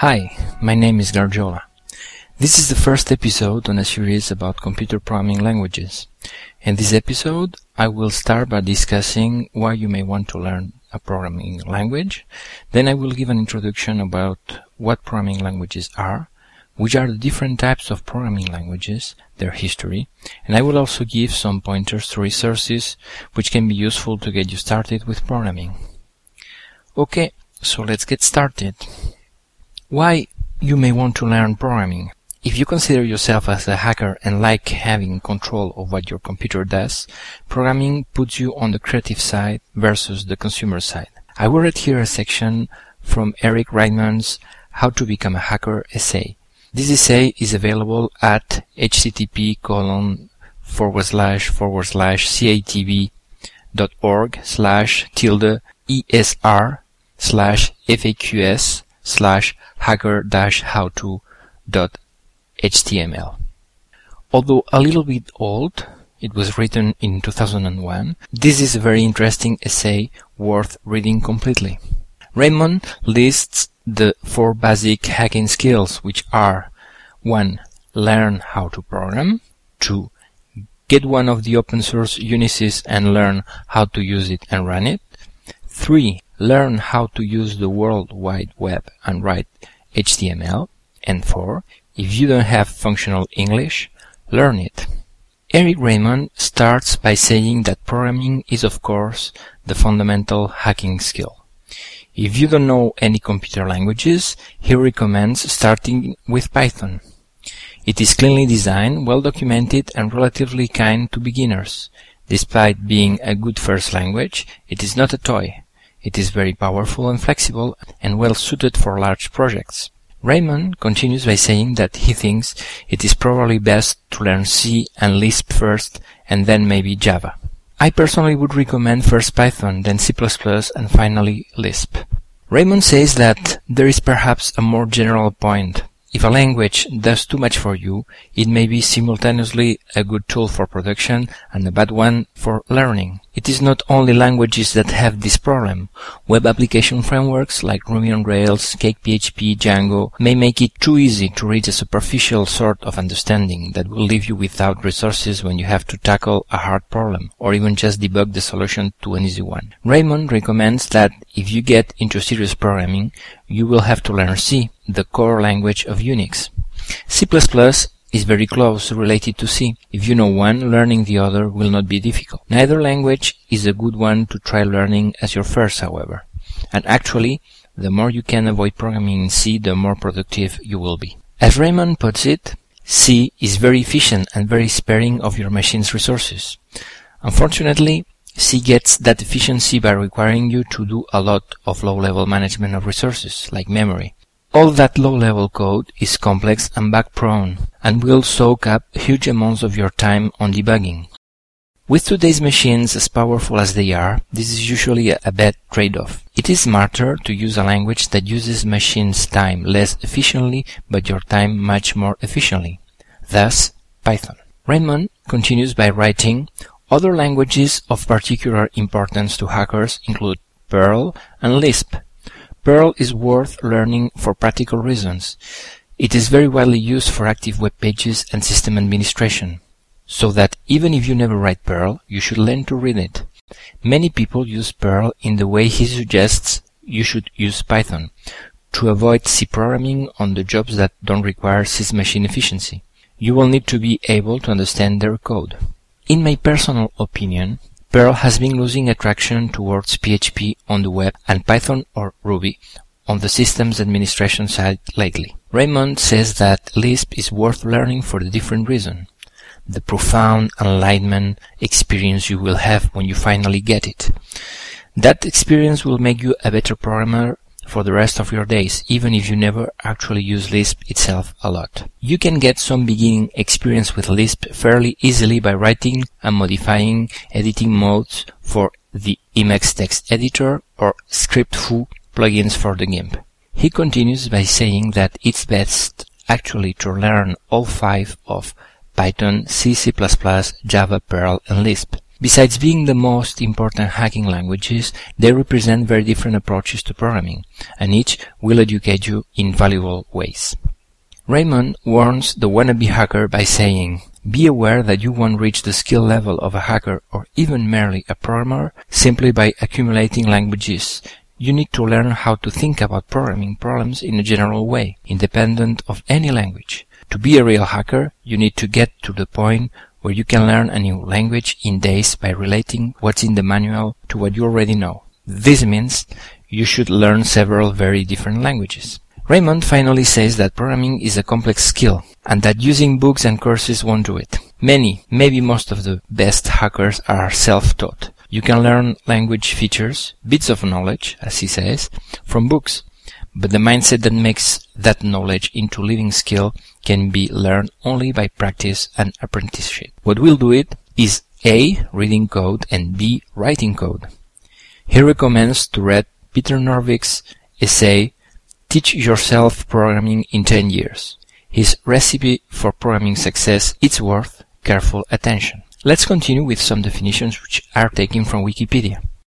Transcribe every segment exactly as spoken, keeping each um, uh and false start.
Hi, my name is Gargiola. This is the first episode on a series about computer programming languages. In this episode, I will start by discussing why you may want to learn a programming language. Then I will give an introduction about what programming languages are, which are the different types of programming languages, their history, and I will also give some pointers to resources which can be useful to get you started with programming. Okay, so let's get started. Why you may want to learn programming. If you consider yourself as a hacker and like having control of what your computer does, programming puts you on the creative side versus the consumer side. I will read here a section from Eric Raymond's How to Become a Hacker essay. This essay is available at http colon forward slash forward slash catv dot org slash tilde esr slash faqs slash hacker dash howto dot html. Although a little bit old, it was written in two thousand one, this is a very interesting essay worth reading completely. Raymond lists the four basic hacking skills, which are one. Learn how to program. two. Get one of the open source Unisys and learn how to use it and run it. three. Learn how to use the World Wide Web and write H T M L. And four. If you don't have functional English, learn it. Eric Raymond starts by saying that programming is of course the fundamental hacking skill. If you don't know any computer languages, he recommends starting with Python. It is cleanly designed, well documented, and relatively kind to beginners. Despite being a good first language, it is not a toy. It is very powerful and flexible and well suited for large projects. Raymond continues by saying that he thinks it is probably best to learn C and Lisp first and then maybe Java. I personally would recommend first Python, then C plus plus, and finally Lisp. Raymond says that there is perhaps a more general point. If a language does too much for you, it may be simultaneously a good tool for production and a bad one for learning. It is not only languages that have this problem. Web application frameworks like Ruby on Rails, Cake P H P, Django may make it too easy to reach a superficial sort of understanding that will leave you without resources when you have to tackle a hard problem or even just debug the solution to an easy one. Raymond recommends that if you get into serious programming, you will have to learn C, the core language of Unix. C plus plus is very close related to C. If you know one, learning the other will not be difficult. Neither language is a good one to try learning as your first, however. And actually, the more you can avoid programming in C, the more productive you will be. As Raymond puts it, C is very efficient and very sparing of your machine's resources. Unfortunately, C gets that efficiency by requiring you to do a lot of low-level management of resources, like memory. All that low-level code is complex and bug-prone, and will soak up huge amounts of your time on debugging. With today's machines as powerful as they are, this is usually a bad trade-off. It is smarter to use a language that uses machines' time less efficiently, but your time much more efficiently. Thus, Python. Raymond continues by writing, other languages of particular importance to hackers include Perl and Lisp. Perl is worth learning for practical reasons. It is very widely used for active web pages and system administration, so that even if you never write Perl, you should learn to read it. Many people use Perl in the way he suggests you should use Python, to avoid C programming on the jobs that don't require C's machine efficiency. You will need to be able to understand their code. In my personal opinion, Perl has been losing attraction towards P H P on the web and Python or Ruby on the systems administration side lately. Raymond says that Lisp is worth learning for a different reason. The profound enlightenment experience you will have when you finally get it. That experience will make you a better programmer for the rest of your days, even if you never actually use Lisp itself a lot. You can get some beginning experience with Lisp fairly easily by writing and modifying editing modes for the Emacs text editor or ScriptFu plugins for the GIMP. He continues by saying that it's best actually to learn all five of Python, C, C plus plus, Java, Perl, and Lisp. Besides being the most important hacking languages, they represent very different approaches to programming, and each will educate you in valuable ways. Raymond warns the wannabe hacker by saying, "Be aware that you won't reach the skill level of a hacker or even merely a programmer simply by accumulating languages. You need to learn how to think about programming problems in a general way, independent of any language. To be a real hacker, you need to get to the point where you can learn a new language in days by relating what's in the manual to what you already know. This means you should learn several very different languages." Raymond finally says that programming is a complex skill, and that using books and courses won't do it. Many, maybe most of the best hackers are self-taught. You can learn language features, bits of knowledge, as he says, from books, but the mindset that makes that knowledge into living skill can be learned only by practice and apprenticeship. What will do it is A. Reading code and B. Writing code. He recommends to read Peter Norvik's essay Teach Yourself Programming in ten years. His recipe for programming success is worth careful attention. Let's continue with some definitions which are taken from Wikipedia.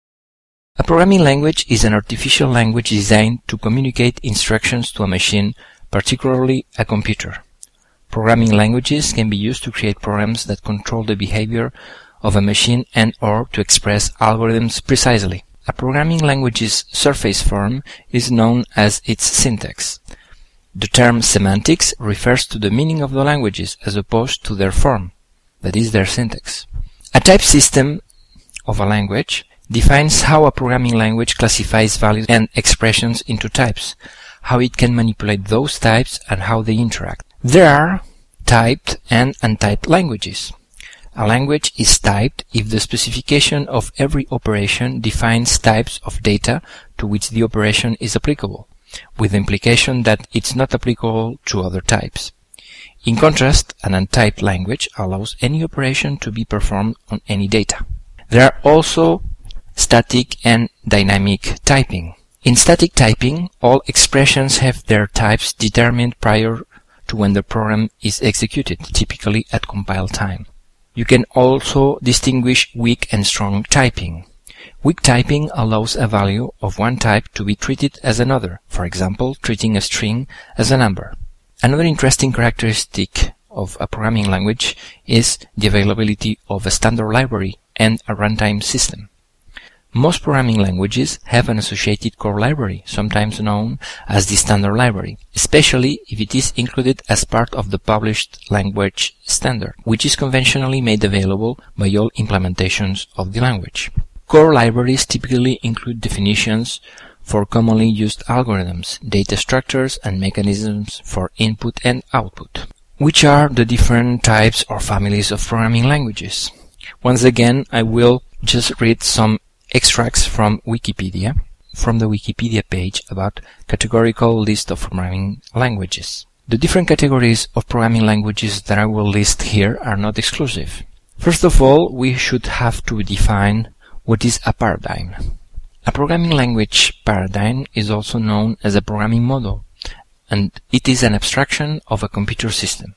A programming language is an artificial language designed to communicate instructions to a machine, particularly a computer. Programming languages can be used to create programs that control the behavior of a machine and or to express algorithms precisely. A programming language's surface form is known as its syntax. The term semantics refers to the meaning of the languages as opposed to their form, that is, their syntax. A type system of a language defines how a programming language classifies values and expressions into types, how it can manipulate those types, and how they interact. There are typed and untyped languages. A language is typed if the specification of every operation defines types of data to which the operation is applicable, with the implication that it's not applicable to other types. In contrast, an untyped language allows any operation to be performed on any data. There are also static and dynamic typing. In static typing, all expressions have their types determined prior to when the program is executed, typically at compile time. You can also distinguish weak and strong typing. Weak typing allows a value of one type to be treated as another, for example, treating a string as a number. Another interesting characteristic of a programming language is the availability of a standard library and a runtime system. Most programming languages have an associated core library, sometimes known as the standard library, especially if it is included as part of the published language standard, which is conventionally made available by all implementations of the language. Core libraries typically include definitions for commonly used algorithms, data structures, and mechanisms for input and output. Which are the different types or families of programming languages? Once again, I will just read some extracts from Wikipedia, from the Wikipedia page about categorical list of programming languages. The different categories of programming languages that I will list here are not exclusive. First of all, we should have to define what is a paradigm. A programming language paradigm is also known as a programming model, and it is an abstraction of a computer system.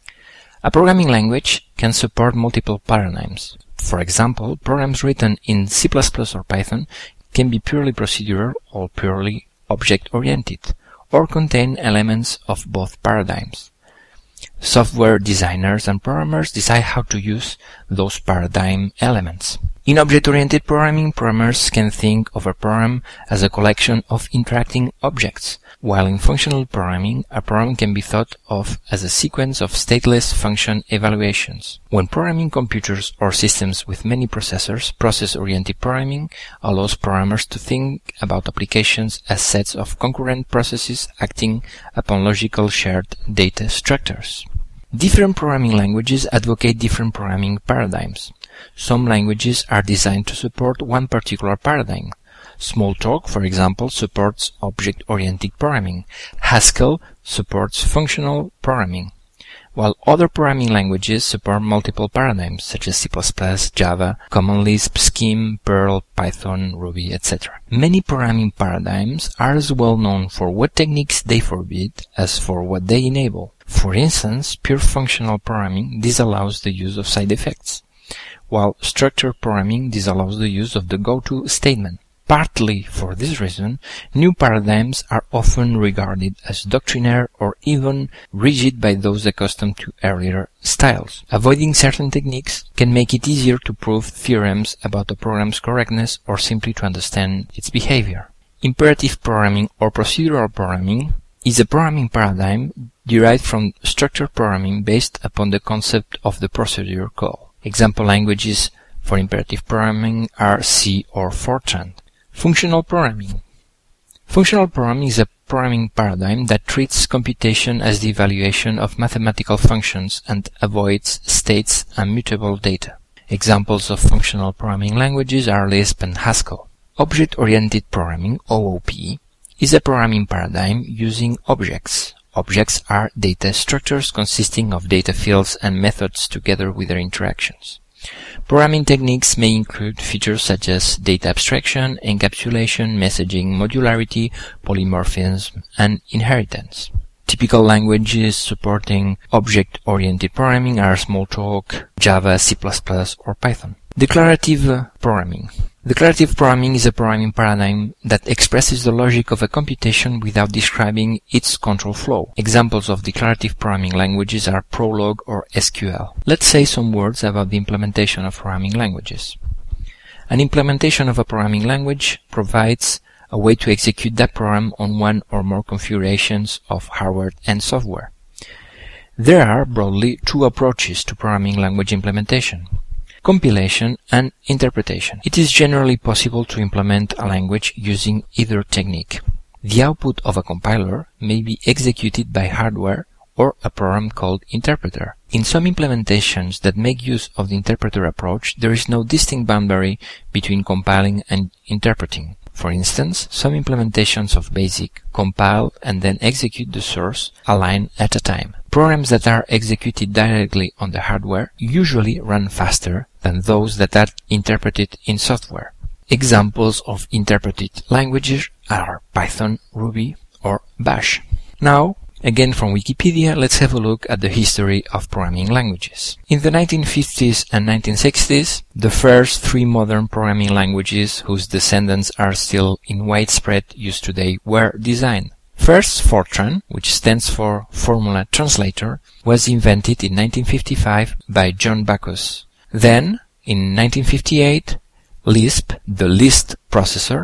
A programming language can support multiple paradigms. For example, programs written in C plus plus or Python can be purely procedural or purely object-oriented, or contain elements of both paradigms. Software designers and programmers decide how to use those paradigm elements. In object-oriented programming, programmers can think of a program as a collection of interacting objects, while in functional programming, a program can be thought of as a sequence of stateless function evaluations. When programming computers or systems with many processors, process-oriented programming allows programmers to think about applications as sets of concurrent processes acting upon logical shared data structures. Different programming languages advocate different programming paradigms. Some languages are designed to support one particular paradigm. Smalltalk, for example, supports object-oriented programming. Haskell supports functional programming, while other programming languages support multiple paradigms, such as C plus plus, Java, Common Lisp, Scheme, Perl, Python, Ruby, et cetera. Many programming paradigms are as well known for what techniques they forbid as for what they enable. For instance, pure functional programming disallows the use of side effects, while structured programming disallows the use of the goto statement. Partly for this reason, new paradigms are often regarded as doctrinaire or even rigid by those accustomed to earlier styles. Avoiding certain techniques can make it easier to prove theorems about a program's correctness or simply to understand its behavior. Imperative programming or procedural programming is a programming paradigm derived from structured programming based upon the concept of the procedure call. Example languages for imperative programming are C or Fortran. Functional programming. Functional programming is a programming paradigm that treats computation as the evaluation of mathematical functions and avoids states and mutable data. Examples of functional programming languages are Lisp and Haskell. Object-oriented programming, O O P, is a programming paradigm using objects. Objects are data structures consisting of data fields and methods together with their interactions. Programming techniques may include features such as data abstraction, encapsulation, messaging, modularity, polymorphism, and inheritance. Typical languages supporting object-oriented programming are Smalltalk, Java, C plus plus, or Python. Declarative programming. Declarative programming is a programming paradigm that expresses the logic of a computation without describing its control flow. Examples of declarative programming languages are Prolog or S Q L. Let's say some words about the implementation of programming languages. An implementation of a programming language provides a way to execute that program on one or more configurations of hardware and software. There are broadly two approaches to programming language implementation: compilation and interpretation. It is generally possible to implement a language using either technique. The output of a compiler may be executed by hardware or a program called interpreter. In some implementations that make use of the interpreter approach, there is no distinct boundary between compiling and interpreting. For instance, some implementations of BASIC compile and then execute the source a line at a time. Programs that are executed directly on the hardware usually run faster than those that are interpreted in software. Examples of interpreted languages are Python, Ruby, or Bash. Now, again from Wikipedia, let's have a look at the history of programming languages. In the nineteen fifties and nineteen sixties, the first three modern programming languages whose descendants are still in widespread use today were designed. First, Fortran, which stands for Formula Translator, was invented in nineteen fifty-five by John Backus. Then, in nineteen fifty-eight, Lisp, the Lisp processor,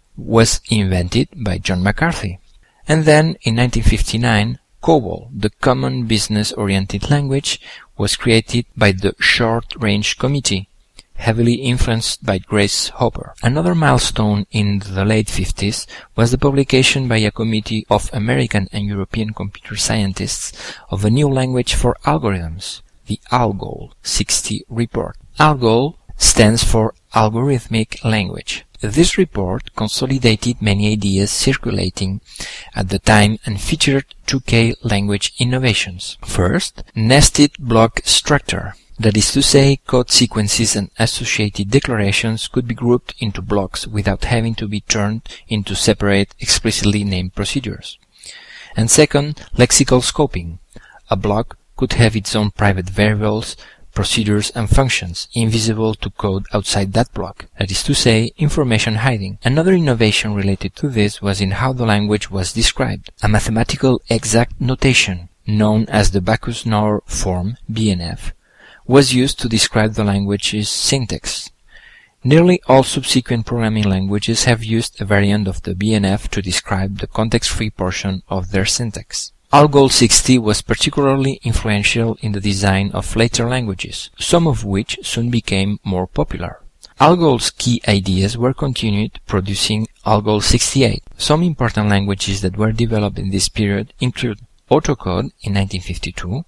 was invented by John McCarthy. And then, in nineteen fifty-nine, COBOL, the Common Business-Oriented Language, was created by the Short Range Committee, heavily influenced by Grace Hopper. Another milestone in the late fifties was the publication by a committee of American and European computer scientists of a new language for algorithms, the ALGOL sixty report. ALGOL stands for Algorithmic Language. This report consolidated many ideas circulating at the time and featured two K language innovations. First, nested block structure. That is to say, code sequences and associated declarations could be grouped into blocks without having to be turned into separate, explicitly named procedures. And second, lexical scoping. A block could have its own private variables, procedures and functions, invisible to code outside that block. That is to say, information hiding. Another innovation related to this was in how the language was described. A mathematical exact notation, known as the Backus-Naur form, B N F, was used to describe the language's syntax. Nearly all subsequent programming languages have used a variant of the B N F to describe the context-free portion of their syntax. ALGOL sixty was particularly influential in the design of later languages, some of which soon became more popular. ALGOL's key ideas were continued, producing ALGOL sixty-eight. Some important languages that were developed in this period include Autocode in nineteen fifty-two,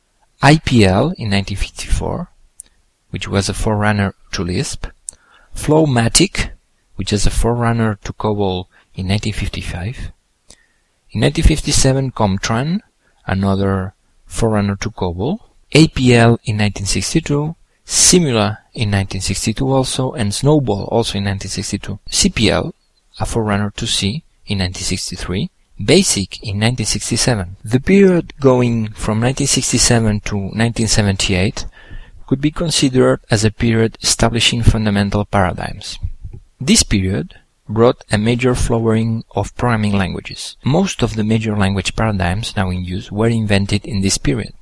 I P L in nineteen fifty-four, which was a forerunner to Lisp, Flowmatic, which is a forerunner to COBOL in nineteen fifty-five, in nineteen fifty-seven Comtran, another forerunner to COBOL, A P L in nineteen sixty-two, Simula in nineteen sixty-two also, and Snowball also in nineteen sixty-two, C P L, a forerunner to C, in nineteen sixty-three, BASIC in nineteen sixty-seven. The period going from nineteen sixty-seven to nineteen seventy-eight could be considered as a period establishing fundamental paradigms. This period brought a major flowering of programming languages. Most of the major language paradigms now in use were invented in this period.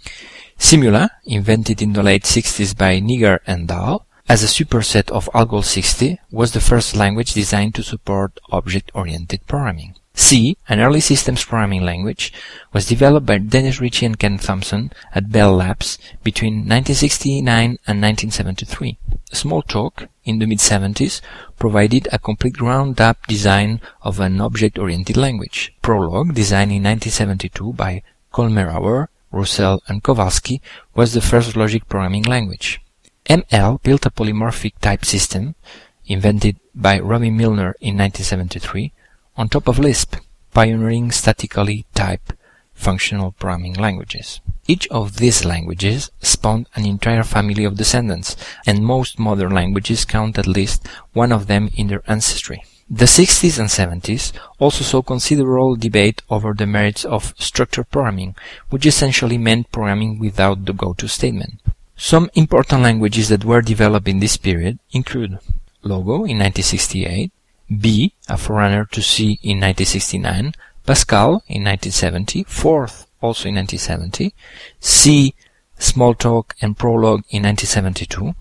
Simula, invented in the late sixties by Nigar and Dahl, as a superset of ALGOL sixty, was the first language designed to support object-oriented programming. C, an early systems programming language, was developed by Dennis Ritchie and Ken Thompson at Bell Labs between nineteen sixty-nine and nineteen seventy-three. Smalltalk, in the mid seventies, provided a complete ground-up design of an object-oriented language. Prolog, designed in nineteen seventy-two by Kolmerauer, Roussel, and Kowalski, was the first logic programming language. M L built a polymorphic type system, invented by Robbie Milner in nineteen seventy-three, on top of Lisp, pioneering statically typed functional programming languages. Each of these languages spawned an entire family of descendants, and most modern languages count at least one of them in their ancestry. The sixties and seventies also saw considerable debate over the merits of structured programming, which essentially meant programming without the go-to statement. Some important languages that were developed in this period include Logo in nineteen sixty-eight, B, a forerunner to C in nineteen sixty-nine, Pascal in nineteen seventy, Forth also in nineteen seventy, C, Smalltalk and Prolog in nineteen seventy-two,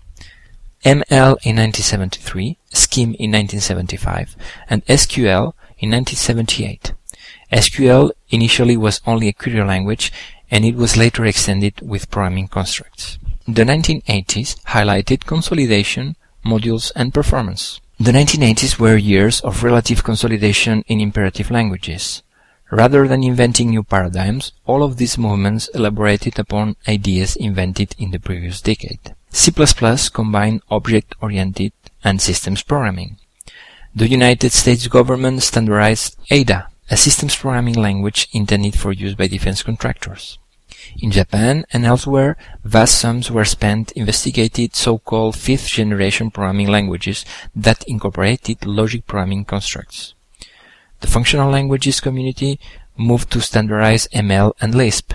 M L in nineteen seventy-three, Scheme in nineteen seventy-five, and S Q L in nineteen seventy-eight. S Q L initially was only a query language, and it was later extended with programming constructs. The nineteen eighties highlighted consolidation, modules, and performance. The nineteen eighties were years of relative consolidation in imperative languages. Rather than inventing new paradigms, all of these movements elaborated upon ideas invented in the previous decade. C plus plus combined object-oriented and systems programming. The United States government standardized A D A, a systems programming language intended for use by defense contractors. In Japan and elsewhere, vast sums were spent investigating so-called fifth-generation programming languages that incorporated logic programming constructs. The functional languages community moved to standardize M L and Lisp.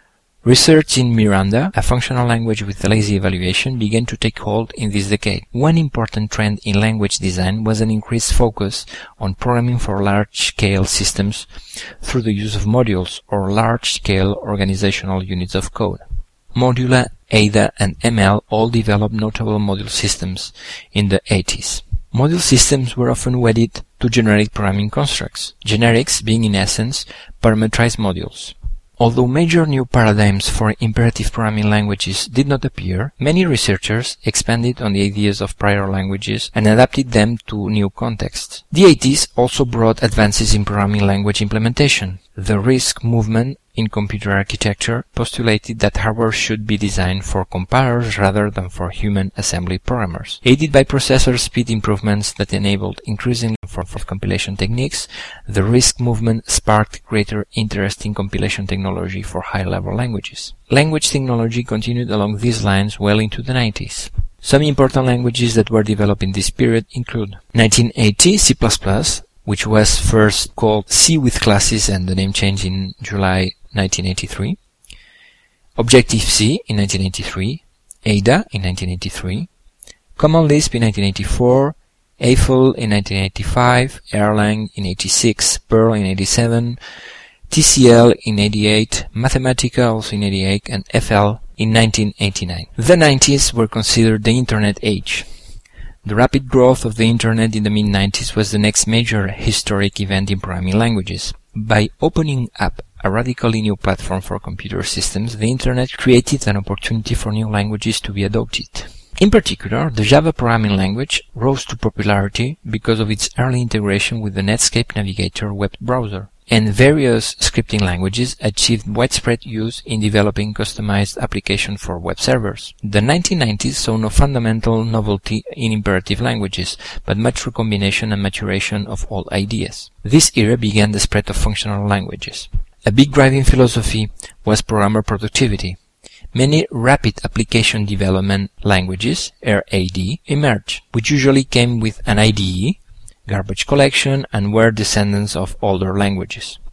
Research in Miranda, a functional language with lazy evaluation, began to take hold in this decade. One important trend in language design was an increased focus on programming for large-scale systems through the use of modules or large-scale organizational units of code. Modula, A D A, and M L all developed notable module systems in the eighties. Module systems were often wedded to generic programming constructs, generics being in essence parameterized modules. Although major new paradigms for imperative programming languages did not appear, many researchers expanded on the ideas of prior languages and adapted them to new contexts. The eighties also brought advances in programming language implementation. The RISC movement in computer architecture postulated that hardware should be designed for compilers rather than for human assembly programmers. Aided by processor speed improvements that enabled increasing for, for compilation techniques, the RISC movement sparked greater interest in compilation technology for high-level languages. Language technology continued along these lines well into the nineties. Some important languages that were developed in this period include nineteen eighty C plus plus, which was first called C with classes and the name changed in July nineteen eighty-three, Objective-C in nineteen eighty-three, A D A in nineteen eighty-three, Common Lisp in nineteen eighty-four, Eiffel in nineteen eighty-five, Erlang in eighty-six, Perl in eighty-seven, T C L in eighty-eight, Mathematica also in eighty-eight, and F L in nineteen eighty-nine. The nineties were considered the Internet age. The rapid growth of the Internet in the mid nineties was the next major historic event in programming languages. By opening up a radically new platform for computer systems, the Internet created an opportunity for new languages to be adopted. In particular, the Java programming language rose to popularity because of its early integration with the Netscape Navigator web browser, and various scripting languages achieved widespread use in developing customized applications for web servers. The nineteen nineties saw no fundamental novelty in imperative languages, but much recombination and maturation of old ideas. This era began the spread of functional languages. A big driving philosophy was programmer productivity. Many rapid application development languages, R A D, emerged, which usually came with an I D E, garbage collection, and were descendants of older languages.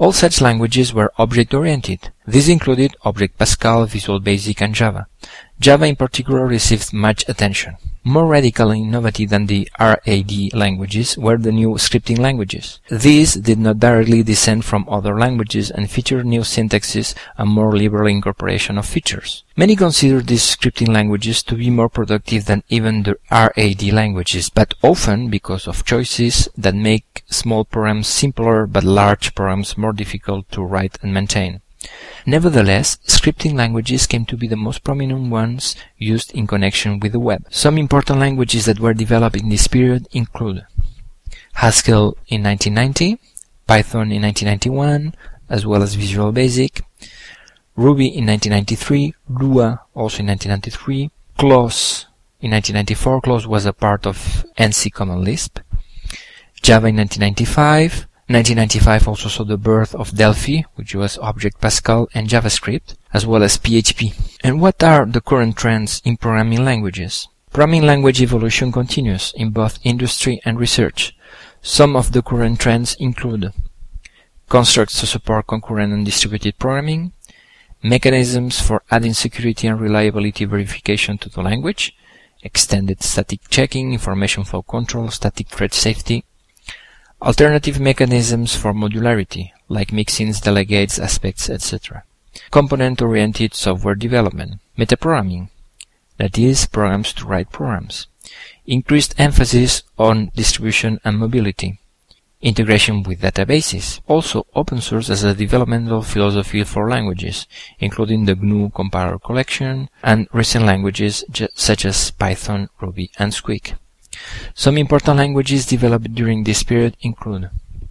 All such languages were object-oriented. These included Object Pascal, Visual Basic, and Java. Java in particular received much attention. More radical and innovative than the R A D languages were the new scripting languages. These did not directly descend from other languages and featured new syntaxes and more liberal incorporation of features. Many consider these scripting languages to be more productive than even the R A D languages, but often because of choices that make small programs simpler but large programs more difficult to write and maintain. Nevertheless, scripting languages came to be the most prominent ones used in connection with the web. Some important languages that were developed in this period include Haskell in nineteen ninety, Python in nineteen ninety-one, as well as Visual Basic, Ruby in nineteen ninety-three, Lua also in nineteen ninety-three, Close in nineteen ninety-four. Close was a part of A N S I Common Lisp, Java in nineteen ninety-five, nineteen ninety-five also saw the birth of Delphi, which was Object Pascal and JavaScript, as well as P H P. And what are the current trends in programming languages? Programming language evolution continues in both industry and research. Some of the current trends include constructs to support concurrent and distributed programming, mechanisms for adding security and reliability verification to the language, extended static checking, information flow control, static thread safety, alternative mechanisms for modularity, like mixins, delegates, aspects, et cetera. Component-oriented software development, metaprogramming, that is, programs to write programs. Increased emphasis on distribution and mobility. Integration with databases. Also, open source as a developmental philosophy for languages, including the G N U compiler collection and recent languages such as Python, Ruby, and Squeak. Some important languages developed during this period include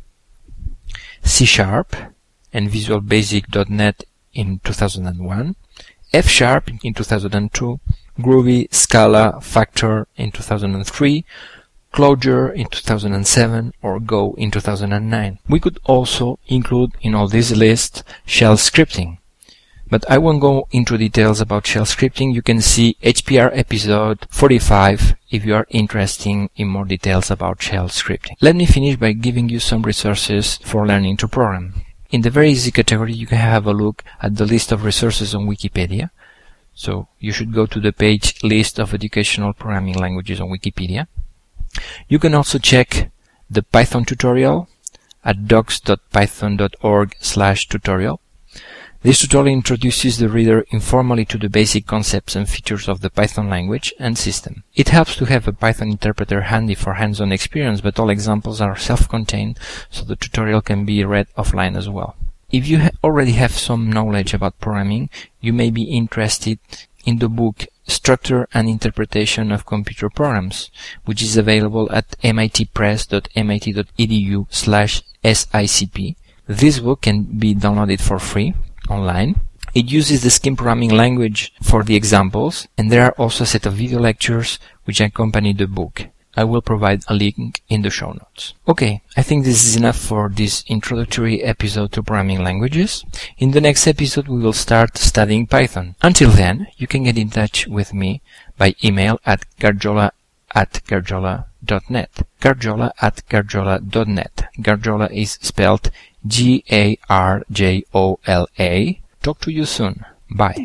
C Sharp and Visual Basic dot net in two thousand one, F Sharp in two thousand two, Groovy, Scala, Factor in two thousand three, Clojure in two thousand seven, or Go in two thousand nine. We could also include in all this list shell scripting. But I won't go into details about shell scripting. You can see H P R episode forty-five if you are interested in more details about shell scripting. Let me finish by giving you some resources for learning to program. In the very easy category, you can have a look at the list of resources on Wikipedia. So you should go to the page List of Educational Programming Languages on Wikipedia. You can also check the Python tutorial at docs dot python dot org slash tutorial. This tutorial introduces the reader informally to the basic concepts and features of the Python language and system. It helps to have a Python interpreter handy for hands-on experience, but all examples are self-contained, so the tutorial can be read offline as well. If you ha- already have some knowledge about programming, you may be interested in the book Structure and Interpretation of Computer Programs, which is available at mitpress dot mit dot edu slash sicp. This book can be downloaded for free online. It uses the Scheme programming language for the examples, and there are also a set of video lectures which accompany the book. I will provide a link in the show notes. Okay, I think this is enough for this introductory episode to programming languages. In the next episode we will start studying Python. Until then, you can get in touch with me by email at garjola at garjola dot net. Garjola at garjola dot net. Garjola is spelled G A R J O L A. Talk to you soon. Bye.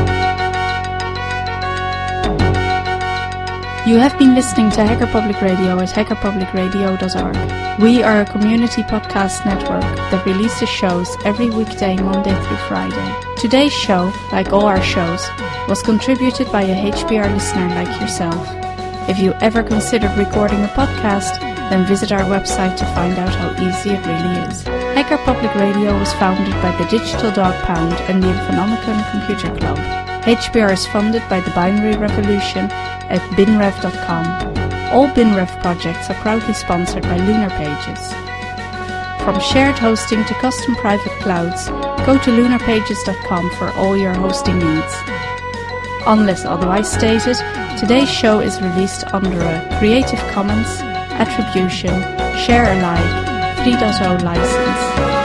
You have been listening to Hacker Public Radio at hacker public radio dot org. We are a community podcast network that releases shows every weekday, Monday through Friday. Today's show, like all our shows, was contributed by a H P R listener like yourself. If you ever considered recording a podcast, then visit our website to find out how easy it really is. Hacker Public Radio was founded by the Digital Dog Pound and the Infonomicon Computer Club. H P R is funded by the Binary Revolution at binrev dot com. All BinRev projects are proudly sponsored by Lunar Pages. From shared hosting to custom private clouds, go to lunar pages dot com for all your hosting needs. Unless otherwise stated, today's show is released under a Creative Commons Attribution Share Alike three point oh license.